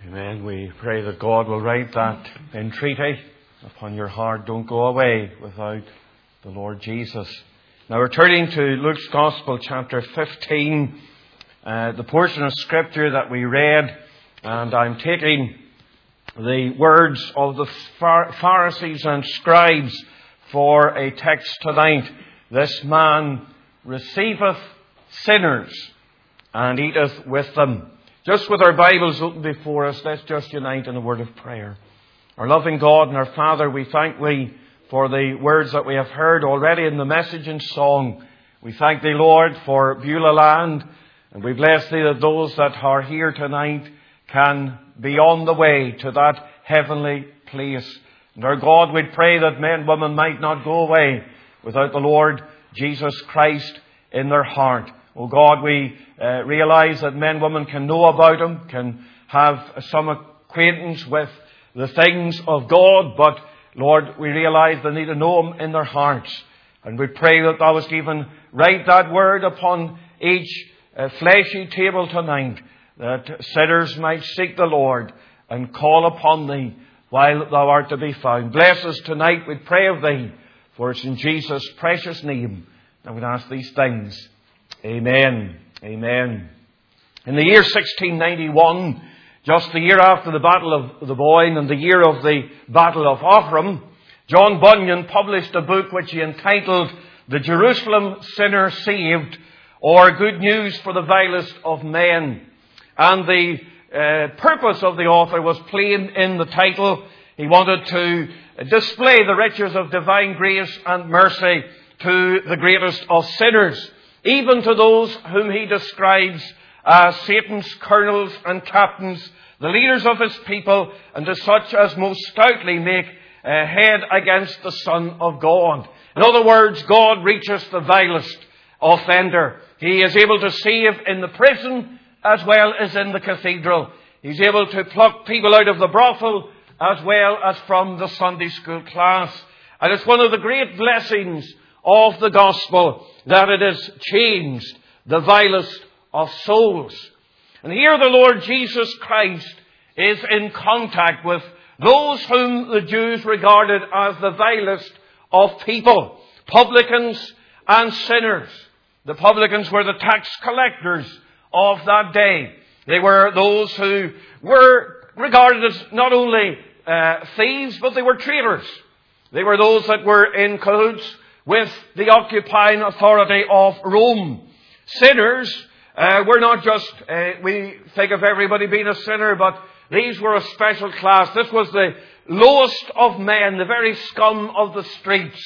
Amen. We pray that God will write that entreaty upon your heart. Don't go away without the Lord Jesus. Now we're turning to Luke's Gospel, chapter 15, the portion of Scripture that we read, and I'm taking the words of the Pharisees and scribes for a text tonight. This man receiveth sinners and eateth with them. Just with our Bibles open before us, let's just unite in a word of prayer. Our loving God and our Father, we thank Thee for the words that we have heard already in the message and song. We thank Thee, Lord, for Beulah land, and we bless Thee that those that are here tonight can be on the way to that heavenly place. And our God, we pray that men and women might not go away without the Lord Jesus Christ in their heart. Oh God, we realize that men and women can know about Him, can have some acquaintance with the things of God, but Lord, we realize they need to know Him in their hearts. And we pray that Thou wouldst even write that word upon each fleshy table tonight, that sinners might seek the Lord and call upon Thee while Thou art to be found. Bless us tonight, we pray of Thee, for it's in Jesus' precious name that we ask these things. Amen. Amen. In the year 1691, just the year after the Battle of the Boyne and the year of the Battle of Offram, John Bunyan published a book which he entitled The Jerusalem Sinner Saved, or Good News for the Vilest of Men. And the purpose of the author was plain in the title. He wanted to display the riches of divine grace and mercy to the greatest of sinners, even to those whom he describes as Satan's colonels and captains, the leaders of his people, and to such as most stoutly make head against the Son of God. In other words, God reaches the vilest offender. He is able to save in the prison as well as in the cathedral. He's able to pluck people out of the brothel as well as from the Sunday school class. And it's one of the great blessings of the gospel that it has changed the vilest of souls. And here the Lord Jesus Christ is in contact with those whom the Jews regarded as the vilest of people, publicans and sinners. The publicans were the tax collectors of that day. They were those who were regarded as not only thieves, but they were traitors. They were those that were in cahoots with the occupying authority of Rome. Sinners were not just, we think of everybody being a sinner, but these were a special class. This was the lowest of men, the very scum of the streets.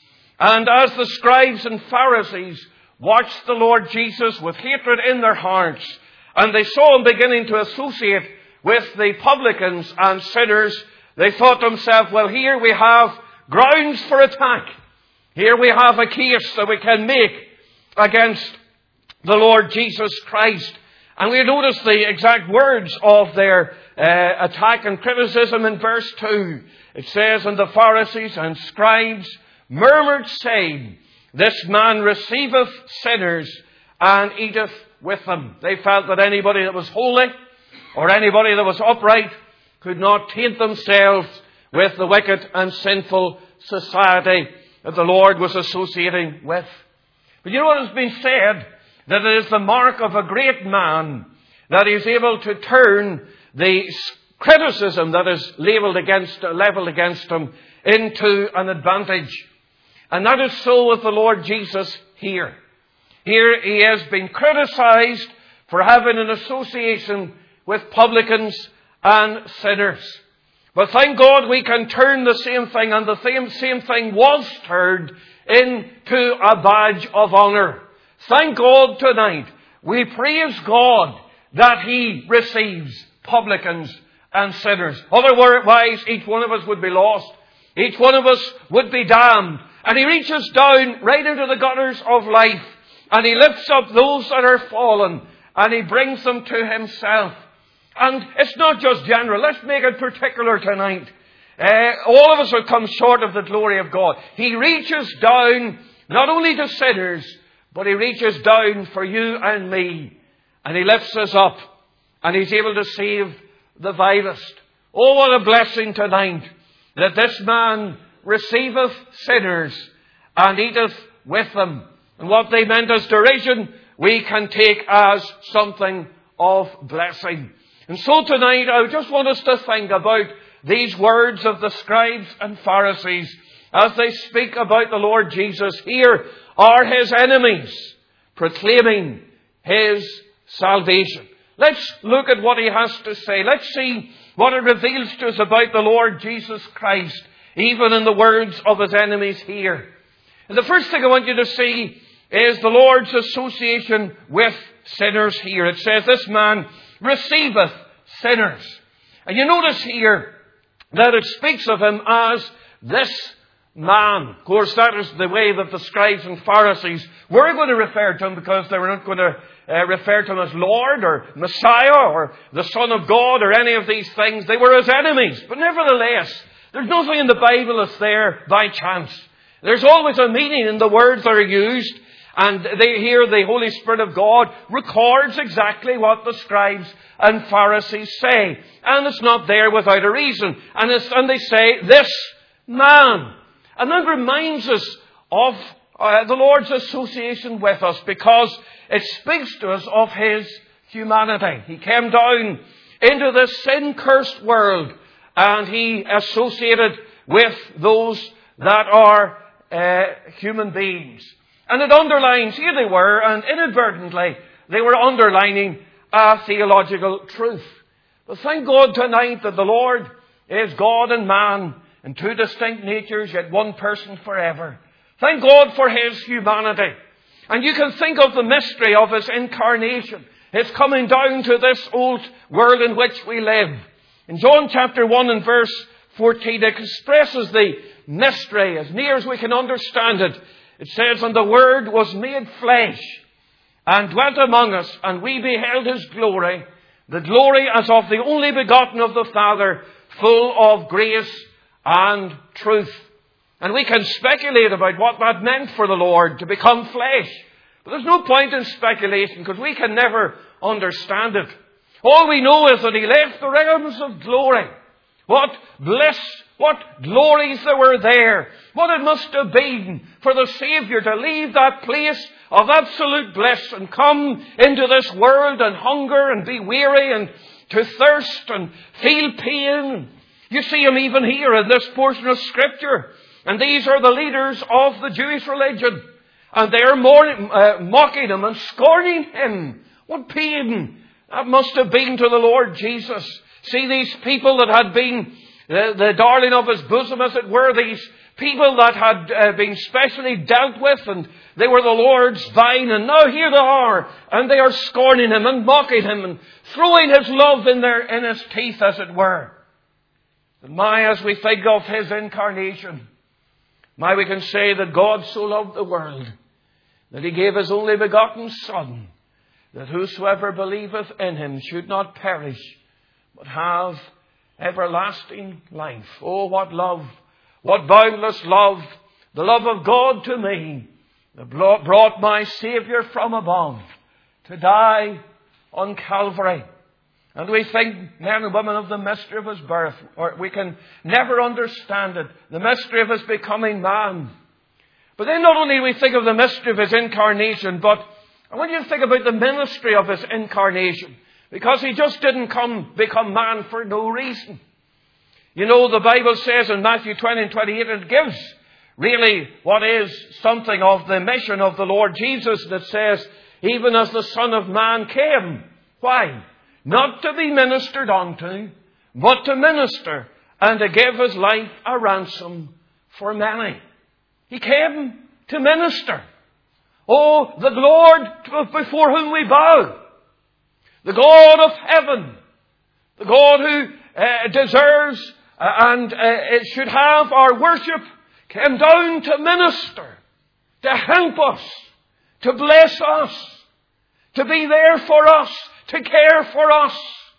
And as the scribes and Pharisees watched the Lord Jesus with hatred in their hearts, and they saw Him beginning to associate with the publicans and sinners, they thought to themselves, well, here we have grounds for attack. Here we have a case that we can make against the Lord Jesus Christ. And we notice the exact words of their attack and criticism in verse 2. It says, and the Pharisees and scribes murmured, saying, this man receiveth sinners and eateth with them. They felt that anybody that was holy or anybody that was upright could not taint themselves with the wicked and sinful society that the Lord was associating with. But you know what has been said? That it is the mark of a great man that he is able to turn the criticism that is leveled against him into an advantage. And that is so with the Lord Jesus here. Here he has been criticized for having an association with publicans and sinners. But thank God we can turn the same thing, and the same thing was turned into a badge of honor. Thank God tonight. We praise God that He receives publicans and sinners. Otherwise, each one of us would be lost. Each one of us would be damned. And He reaches down right into the gutters of life, and He lifts up those that are fallen, and He brings them to Himself. And it's not just general. Let's make it particular tonight. All of us have come short of the glory of God. He reaches down not only to sinners, but He reaches down for you and me. And He lifts us up. And He's able to save the vilest. Oh, what a blessing tonight that this man receiveth sinners and eateth with them. And what they meant as derision, we can take as something of blessing. And so tonight, I just want us to think about these words of the scribes and Pharisees as they speak about the Lord Jesus. Here are his enemies proclaiming his salvation. Let's look at what he has to say. Let's see what it reveals to us about the Lord Jesus Christ, even in the words of his enemies here. And the first thing I want you to see is the Lord's association with sinners here. It says, this man receiveth sinners. And you notice here that it speaks of him as this man. Of course, that is the way that the scribes and Pharisees were going to refer to him, because they were not going to refer to him as Lord or Messiah or the Son of God or any of these things. They were his enemies. But nevertheless, there's nothing in the Bible that's there by chance. There's always a meaning in the words that are used. And here the Holy Spirit of God records exactly what the scribes and Pharisees say. And it's not there without a reason. And they say, this man. And that reminds us of the Lord's association with us, because it speaks to us of his humanity. He came down into this sin-cursed world, and he associated with those that are human beings. And it underlines, here they were, and inadvertently, they were underlining a theological truth. But thank God tonight that the Lord is God and man, in two distinct natures, yet one person forever. Thank God for his humanity. And you can think of the mystery of his incarnation, his coming down to this old world in which we live. In John chapter 1 and verse 14, it expresses the mystery as near as we can understand it. It says, and the Word was made flesh and dwelt among us, and we beheld his glory, the glory as of the only begotten of the Father, full of grace and truth. And we can speculate about what that meant for the Lord to become flesh. But there's no point in speculation, because we can never understand it. All we know is that he left the realms of glory. What bliss, what glories there were there. What it must have been for the Saviour to leave that place of absolute bliss and come into this world and hunger and be weary and to thirst and feel pain. You see him even here in this portion of Scripture. And these are the leaders of the Jewish religion. And they are mocking him and scorning him. What pain that must have been to the Lord Jesus. See, these people that had been the darling of his bosom, as it were, these people that had been specially dealt with, and they were the Lord's vine, and now here they are, and they are scorning him and mocking him and throwing his love in his teeth, as it were. And as we think of his incarnation, we can say that God so loved the world that he gave his only begotten Son, that whosoever believeth in him should not perish, but have everlasting life. Oh, what love, what boundless love, the love of God to me, that brought my Saviour from above to die on Calvary. And we think, men and women, of the mystery of his birth, or we can never understand it, the mystery of his becoming man. But then not only do we think of the mystery of his incarnation, but I want you to think about the ministry of his incarnation. Because he just didn't become man for no reason. You know, the Bible says in Matthew 20 and 28, it gives really what is something of the mission of the Lord Jesus, that says, even as the Son of Man came. Why? Not to be ministered unto, but to minister and to give his life a ransom for many. He came to minister. Oh, the Lord before whom we bow. The God of heaven. The God who deserves and it should have our worship, came down to minister, to help us, to bless us, to be there for us, to care for us.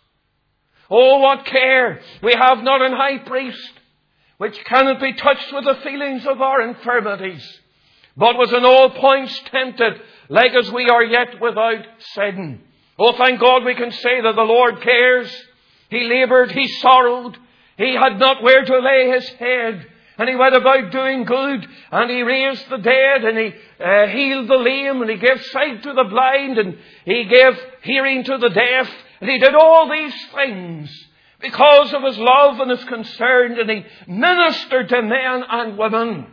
Oh, what care we have not an high priest, which cannot be touched with the feelings of our infirmities, but was in all points tempted, like as we are, yet without sin. Oh, thank God we can say that the Lord cares. He laboured, he sorrowed, he had not where to lay his head. And he went about doing good, and he raised the dead, and he healed the lame, and he gave sight to the blind, and he gave hearing to the deaf. And he did all these things because of his love and his concern, and he ministered to men and women.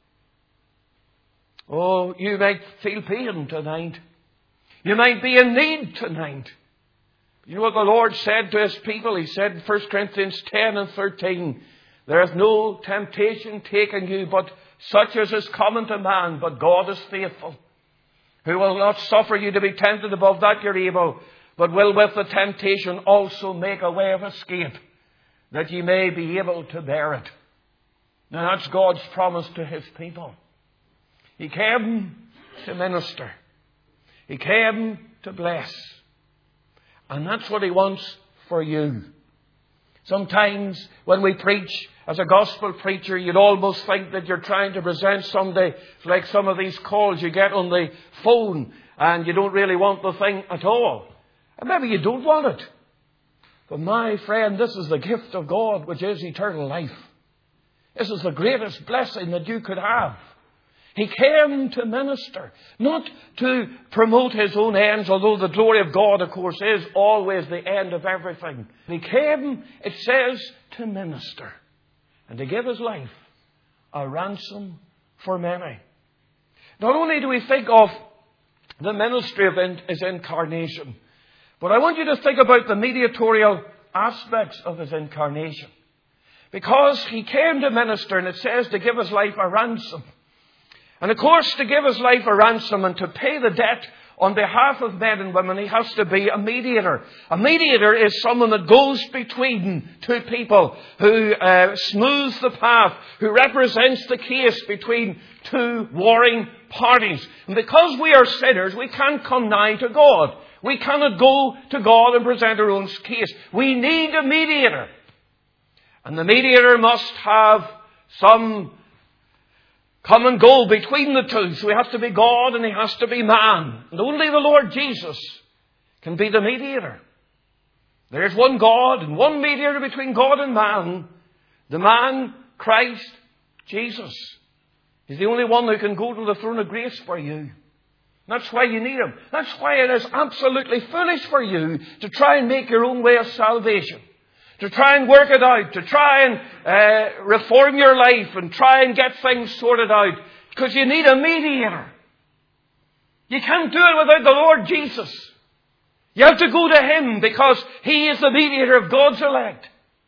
Oh, you might feel pain tonight. You might be in need tonight. You know what the Lord said to his people? He said in 1 Corinthians 10 and 13, there is no temptation taken you but such as is common to man, but God is faithful, who will not suffer you to be tempted above that you're able, but will with the temptation also make a way of escape, that ye may be able to bear it. Now that's God's promise to his people. He came to minister. He came to bless. And that's what he wants for you. Sometimes when we preach, as a gospel preacher, you'd almost think that you're trying to present somebody like some of these calls you get on the phone, and you don't really want the thing at all. And maybe you don't want it. But my friend, this is the gift of God, which is eternal life. This is the greatest blessing that you could have. He came to minister, not to promote his own ends, although the glory of God, of course, is always the end of everything. He came, it says, to minister and to give his life a ransom for many. Not only do we think of the ministry of his incarnation, but I want you to think about the mediatorial aspects of his incarnation. Because he came to minister, and it says to give his life a ransom. And of course, to give his life a ransom and to pay the debt on behalf of men and women, he has to be a mediator. A mediator is someone that goes between two people, who smooths the path, who represents the case between two warring parties. And because we are sinners, we can't come nigh to God. We cannot go to God and present our own case. We need a mediator. And the mediator must have some come and go between the two. So he has to be God and he has to be man. And only the Lord Jesus can be the mediator. There is one God and one mediator between God and man. The man, Christ Jesus. He's the only one who can go to the throne of grace for you. That's why you need him. That's why it is absolutely foolish for you to try and make your own way of salvation. To try and work it out, to try and reform your life and try and get things sorted out. Because you need a mediator. You can't do it without the Lord Jesus. You have to go to him because he is the mediator of God's elect.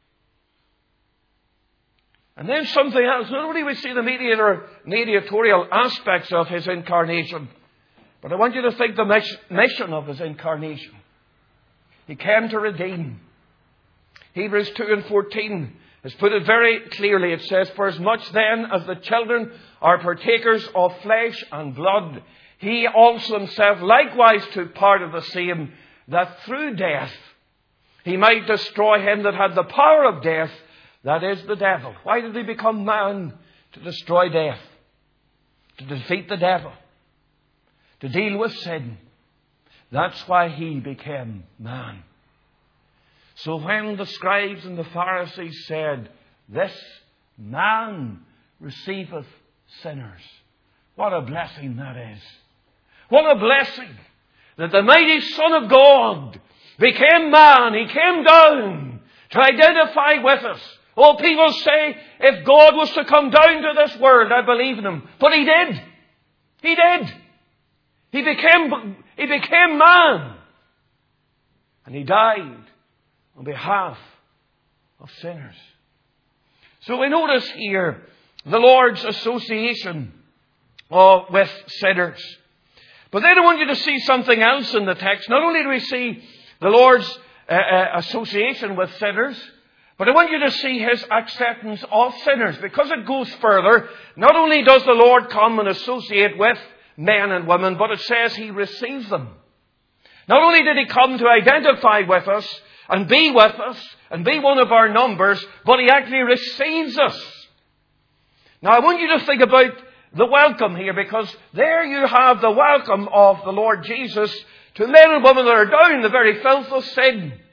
And then something else. Not only we see the mediatorial aspects of his incarnation, but I want you to think the mission of his incarnation. He came to redeem. Hebrews 2 and 14 has put it very clearly. It says, for as much then as the children are partakers of flesh and blood, he also himself likewise took part of the same, that through death he might destroy him that had the power of death, that is the devil. Why did he become man? To destroy death. To defeat the devil. To deal with sin. That's why he became man. So when the scribes and the Pharisees said, this man receiveth sinners. What a blessing that is. What a blessing that the mighty Son of God became man. He came down to identify with us. Oh, people say, if God was to come down to this world, I believe in him. But he did. He did. He became man. And he died on behalf of sinners. So we notice here the Lord's association with sinners. But then I want you to see something else in the text. Not only do we see the Lord's association with sinners, but I want you to see his acceptance of sinners. Because it goes further. Not only does the Lord come and associate with men and women, but it says he receives them. Not only did he come to identify with us, and be with us, and be one of our numbers, but he actually receives us. Now I want you to think about the welcome here, because there you have the welcome of the Lord Jesus to men and women that are down in the very filth of sin.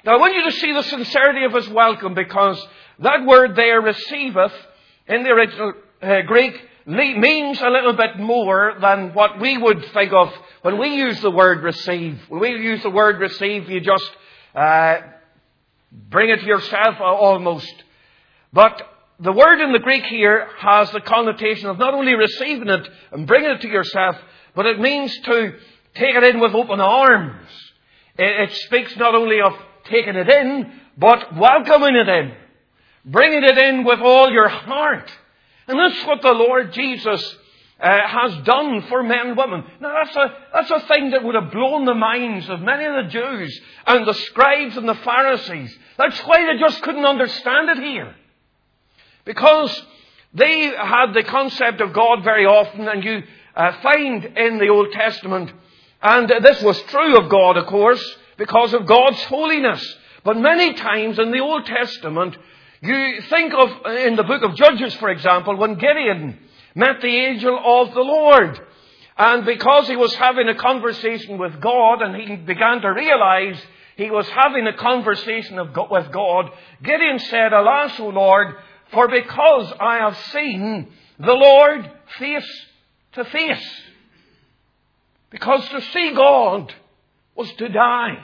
Now I want you to see the sincerity of his welcome, because that word there, receiveth, in the original Greek, means a little bit more than what we would think of when we use the word receive. When we use the word receive, you just bring it to yourself almost. But the word in the Greek here has the connotation of not only receiving it and bringing it to yourself, but it means to take it in with open arms. It speaks not only of taking it in, but welcoming it in. Bringing it in with all your heart. And that's what the Lord Jesus has done for men and women. Now that's a thing that would have blown the minds of many of the Jews and the scribes and the Pharisees. That's why they just couldn't understand it here. Because they had the concept of God very often, and you find in the Old Testament, and this was true of God, of course, because of God's holiness. But many times in the Old Testament, you think of, in the book of Judges, for example, when Gideon met the angel of the Lord. And because he was having a conversation with God, and he began to realize he was having a conversation with God, Gideon said, Alas, O Lord, for because I have seen the Lord face to face. Because to see God was to die.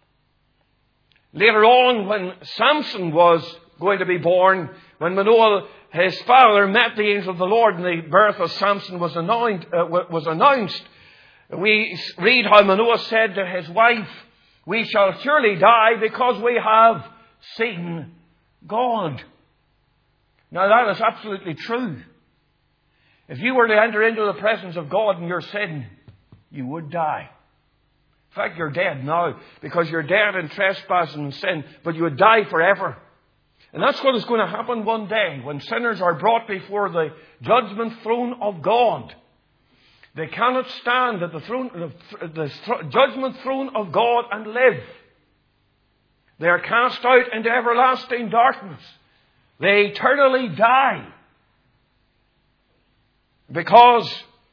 Later on, when Samson was going to be born, when Manoah, his father, met the angel of the Lord and the birth of Samson was announced, we read how Manoah said to his wife, We shall surely die because we have seen God. Now that is absolutely true. If you were to enter into the presence of God in your sin, you would die. In fact, you're dead now because you're dead in trespass and sin, but you would die forever. And that's what is going to happen one day when sinners are brought before the judgment throne of God. They cannot stand at the judgment throne of God and live. They are cast out into everlasting darkness. They eternally die. Because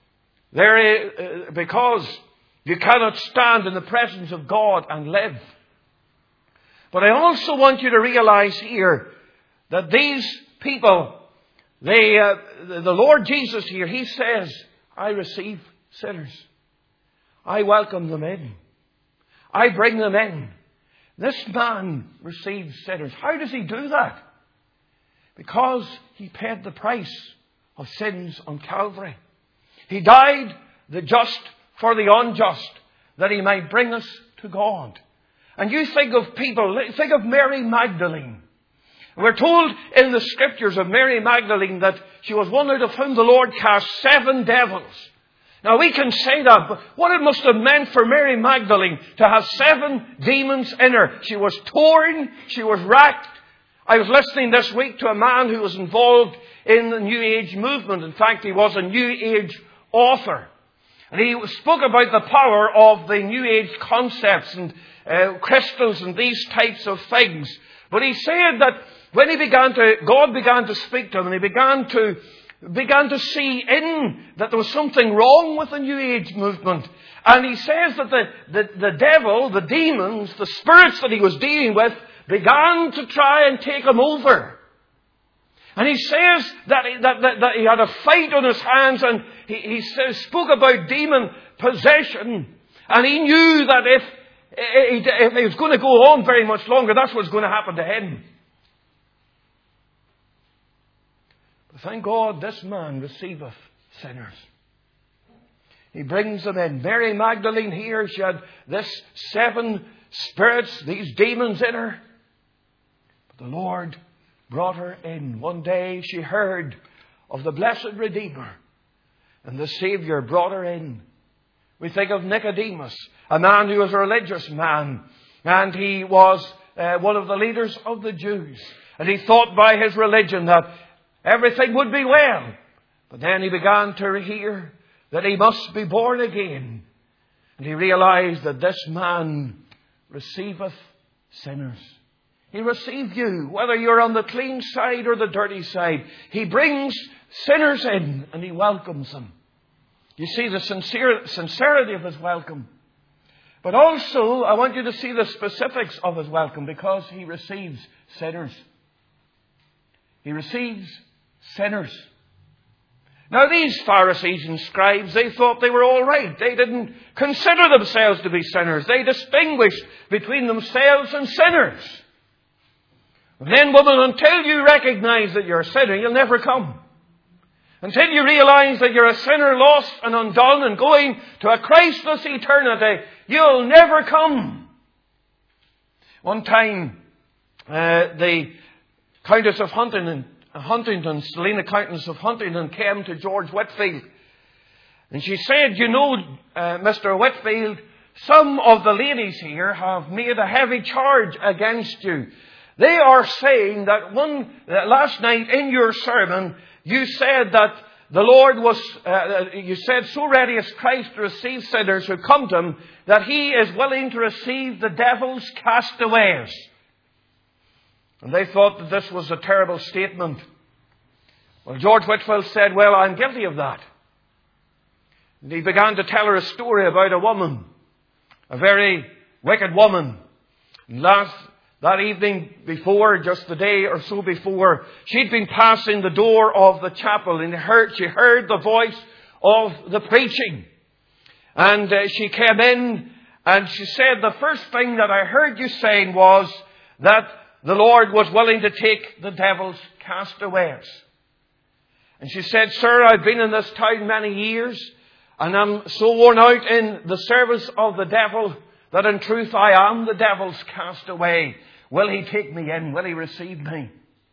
you cannot stand in the presence of God and live. But I also want you to realize here that these people, the Lord Jesus here, He says, I receive sinners. I welcome them in. I bring them in. This man receives sinners. How does he do that? Because he paid the price of sins on Calvary. He died, the just for the unjust, that he might bring us to God. And you think of people, think of Mary Magdalene. We're told in the scriptures of Mary Magdalene that she was one out of whom the Lord cast 7 devils. Now we can say that, but what it must have meant for Mary Magdalene to have 7 demons in her. She was torn, she was racked. I was listening this week to a man who was involved in the New Age movement. In fact, he was a New Age author. And he spoke about the power of the New Age concepts and crystals and these types of things. But he said that when God began to speak to him, and he began to see that there was something wrong with the New Age movement. And he says that the devil, the demons, the spirits that he was dealing with began to try and take him over. And he says that he had a fight on his hands, and he spoke about demon possession. And he knew that if he was going to go on very much longer, that's what was going to happen to him. But thank God this man receiveth sinners. He brings them in. Mary Magdalene here, she had this 7 spirits, these demons in her. But the Lord brought her in. One day she heard of the blessed Redeemer, and the Savior brought her in. We think of Nicodemus, a man who was a religious man, and he was one of the leaders of the Jews. And he thought by his religion that everything would be well. But then he began to hear that he must be born again. And he realized that this man receiveth sinners. He received you, whether you're on the clean side or the dirty side. He brings sinners in and he welcomes them. You see the sincerity of his welcome. But also, I want you to see the specifics of His welcome, because He receives sinners. He receives sinners. Now, these Pharisees and scribes, they thought they were all right. They didn't consider themselves to be sinners. They distinguished between themselves and sinners. Men, women, until you recognize that you're a sinner, you'll never come. Until you realize that you're a sinner, lost and undone and going to a Christless eternity, you'll never come. One time, the Countess of Huntingdon, Selina Countess of Huntingdon, came to George Whitefield. And she said, you know, Mr. Whitefield, some of the ladies here have made a heavy charge against you. They are saying that last night in your sermon, you said that the Lord was, you said, so ready is Christ to receive sinners who come to Him, that He is willing to receive the devil's castaways. And they thought that this was a terrible statement. Well, George Whitefield said, well, I'm guilty of that. And he began to tell her a story about a woman, a very wicked woman. And that evening before, just the day or so before, she'd been passing the door of the chapel and she heard the voice of the preaching. And she came in and she said, the first thing that I heard you saying was that the Lord was willing to take the devil's castaways. And she said, sir, I've been in this town many years and I'm so worn out in the service of the devil that in truth I am the devil's castaway. Will He take me in? Will He receive me?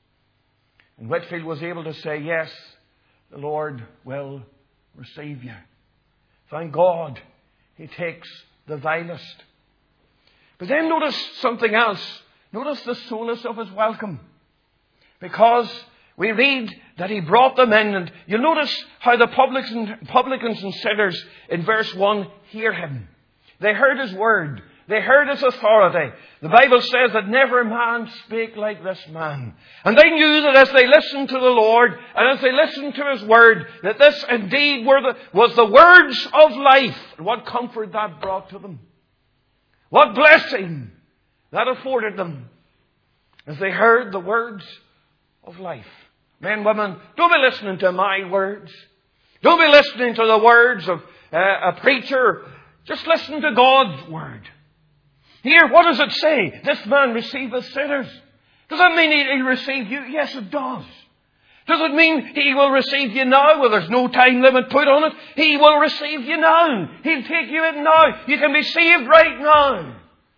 And Whitefield was able to say, yes, the Lord will receive you. Thank God He takes the vilest. But then notice something else. Notice the solace of His welcome. Because we read that He brought them in. And you'll notice how the publicans and sinners in verse 1 hear Him. They heard His word. They heard His authority. The Bible says that never man spake like this man. And they knew that as they listened to the Lord and as they listened to His word, that this indeed was the words of life. And what comfort that brought to them. What blessing that afforded them as they heard the words of life. Men, women, don't be listening to my words. Don't be listening to the words of a preacher. Just listen to God's word. Here, what does it say? This man receiveth sinners. Does that mean He'll receive you? Yes, it does. Does it mean He will receive you now? Well, there's no time limit put on it. He will receive you now. He'll take you in now. You can be saved right now.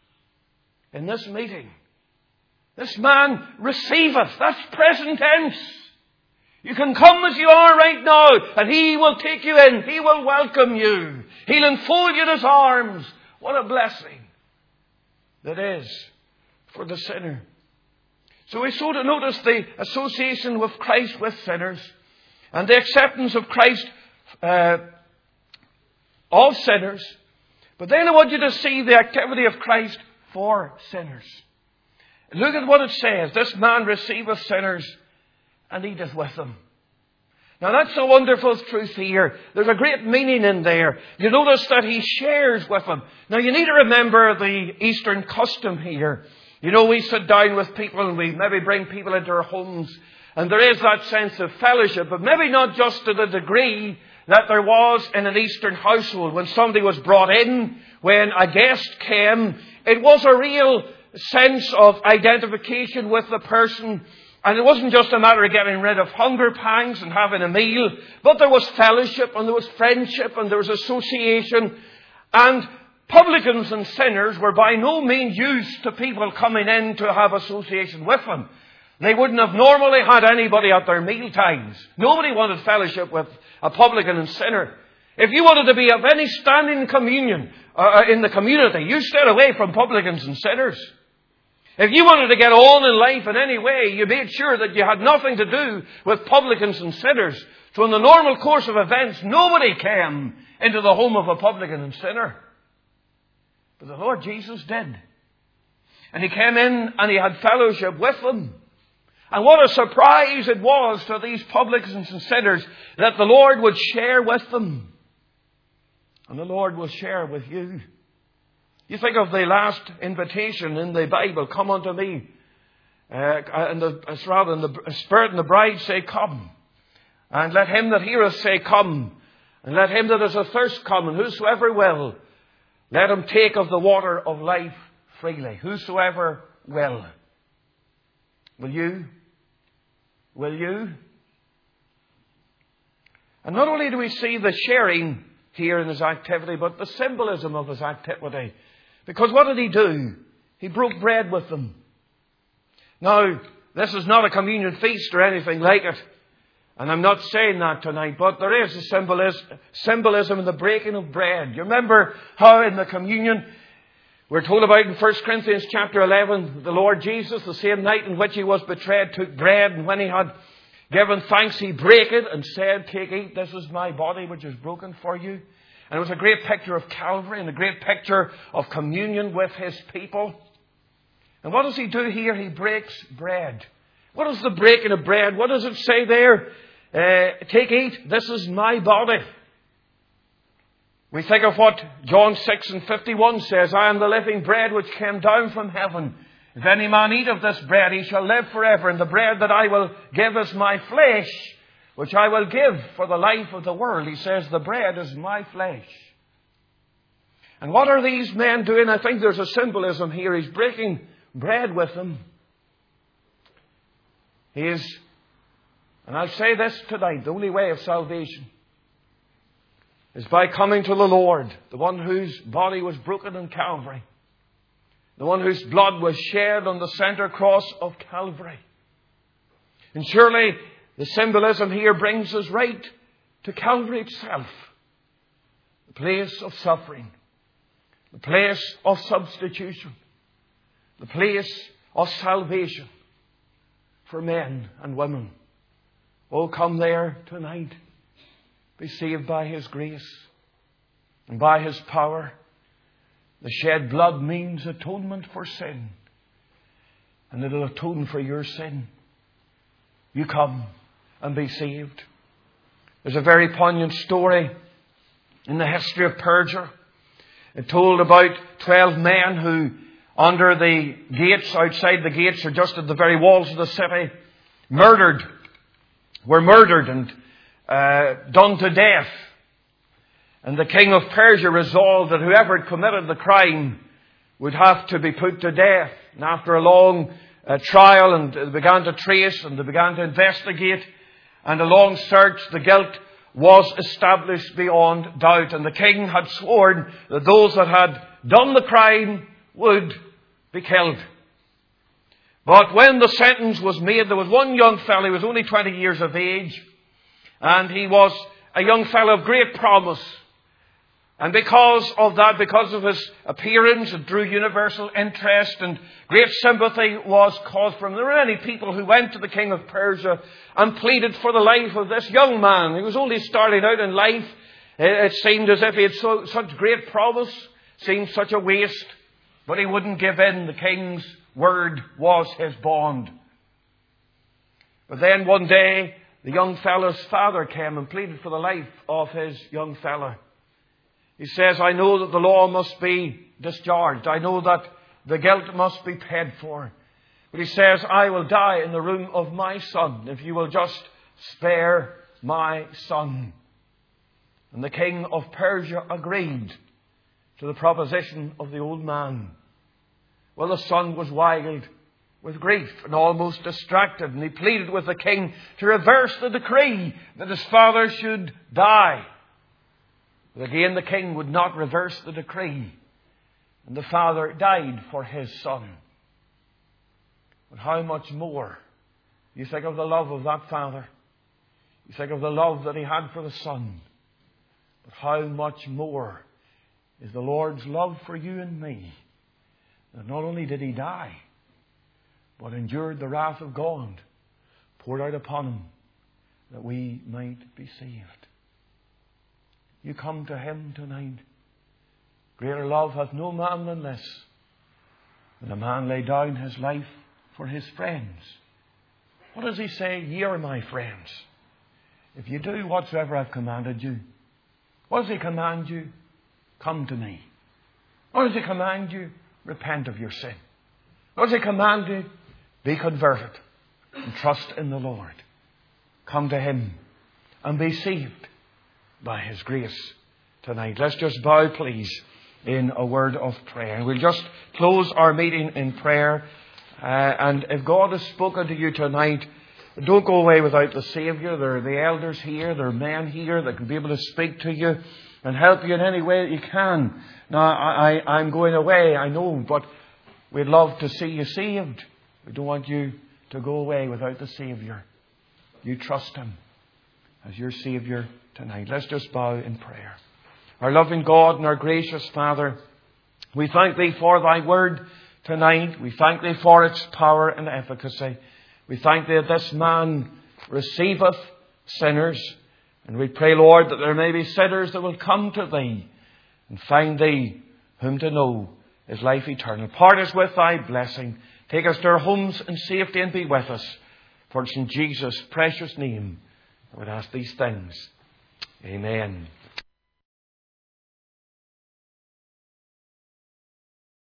In this meeting, this man receiveth. That's present tense. You can come as you are right now, and He will take you in. He will welcome you. He'll enfold you in His arms. What a blessing that is for the sinner. So we sort of notice the association with Christ with sinners and the acceptance of Christ of sinners. But then I want you to see the activity of Christ for sinners. Look at what it says. This man receiveth sinners and eateth with them. Now that's a wonderful truth here. There's a great meaning in there. You notice that He shares with them. Now you need to remember the Eastern custom here. You know, we sit down with people and we maybe bring people into our homes. And there is that sense of fellowship, but maybe not just to the degree that there was in an Eastern household. When somebody was brought in, when a guest came, it was a real sense of identification with the person. And it wasn't just a matter of getting rid of hunger pangs and having a meal, but there was fellowship and there was friendship and there was association. And publicans and sinners were by no means used to people coming in to have association with them. They wouldn't have normally had anybody at their meal times. Nobody wanted fellowship with a publican and sinner. If you wanted to be of any standing in communion in the community, you stayed away from publicans and sinners. If you wanted to get on in life in any way, you made sure that you had nothing to do with publicans and sinners. So in the normal course of events, nobody came into the home of a publican and sinner. But the Lord Jesus did. And He came in and He had fellowship with them. And what a surprise it was to these publicans and sinners that the Lord would share with them. And the Lord will share with you. You think of the last invitation in the Bible, come unto me. It's rather, the Spirit and the bride say, come. And let him that heareth say, come. And let him that is athirst come. And whosoever will, let him take of the water of life freely. Whosoever will. Will you? Will you? And not only do we see the sharing here in his activity, but the symbolism of his activity. Because what did he do? He broke bread with them. Now, this is not a communion feast or anything like it. And I'm not saying that tonight, but there is a symbolism in the breaking of bread. You remember how in the communion, we're told about in 1 Corinthians chapter 11, the Lord Jesus, the same night in which he was betrayed, took bread, and when he had given thanks, he brake it and said, take, eat, this is my body which is broken for you. And it was a great picture of Calvary and a great picture of communion with his people. And what does he do here? He breaks bread. What is the breaking of bread? What does it say there? Take, eat, this is my body. We think of what John 6:51 says, I am the living bread which came down from heaven. If any man eat of this bread, he shall live forever. And the bread that I will give is my flesh, which I will give for the life of the world. He says, the bread is my flesh. And what are these men doing? I think there's a symbolism here. He's breaking bread with them. He is, and I'll say this tonight, the only way of salvation is by coming to the Lord, the one whose body was broken on Calvary, the one whose blood was shed on the center cross of Calvary. And surely the symbolism here brings us right to Calvary itself, the place of suffering, the place of substitution, the place of salvation for men and women. Oh, come there tonight. Be saved by his grace and by his power. The shed blood means atonement for sin. And it'll atone for your sin. You come and be saved. There's a very poignant story in the history of Persia. It told about 12 men who, under the gates, outside the gates, or just at the very walls of the city, were murdered and done to death. And the king of Persia resolved that whoever had committed the crime would have to be put to death. And after a long trial, and they began to trace and they began to investigate, and a long search, the guilt was established beyond doubt. And the king had sworn that those that had done the crime would be killed. But when the sentence was made, there was one young fellow, he was only 20 years of age, and he was a young fellow of great promise. And because of that, because of his appearance, it drew universal interest, and great sympathy was caused for him. There were many people who went to the king of Persia and pleaded for the life of this young man. He was only starting out in life. It seemed as if he had such great promise, seemed such a waste, but he wouldn't give in. The king's word was his bond. But then one day, the young fellow's father came and pleaded for the life of his young fellow. He says, I know that the law must be discharged. I know that the guilt must be paid for. But he says, I will die in the room of my son if you will just spare my son. And the king of Persia agreed to the proposition of the old man. Well, the son was wild with grief and almost distracted, and he pleaded with the king to reverse the decree that his father should die. But again, the king would not reverse the decree, and the father died for his son. But how much more? You think of the love of that father. You think of the love that he had for the son. But how much more is the Lord's love for you and me? That not only did he die, but endured the wrath of God poured out upon him that we might be saved. You come to him tonight. Greater love hath no man than this, that a man lay down his life for his friends. What does he say? Ye are my friends, if you do whatsoever I've commanded you. What does he command you? Come to me. What does He command you? Repent of your sin. What does He command you? Be converted and trust in the Lord. Come to Him and be saved by His grace tonight. Let's just bow, please, in a word of prayer. We'll just close our meeting in prayer. And if God has spoken to you tonight, don't go away without the Saviour. There are the elders here, there are men here that can be able to speak to you and help you in any way that you can. Now, I'm going away, I know, but we'd love to see you saved. We don't want you to go away without the Saviour. You trust Him as your Saviour tonight. Let's just bow in prayer. Our loving God and our gracious Father, we thank Thee for Thy word tonight. We thank Thee for its power and efficacy. We thank Thee that this man receiveth sinners. And we pray, Lord, that there may be sinners that will come to Thee and find Thee whom to know is life eternal. Part us with Thy blessing. Take us to our homes in safety and be with us. For it's in Jesus' precious name I would ask these things. Amen.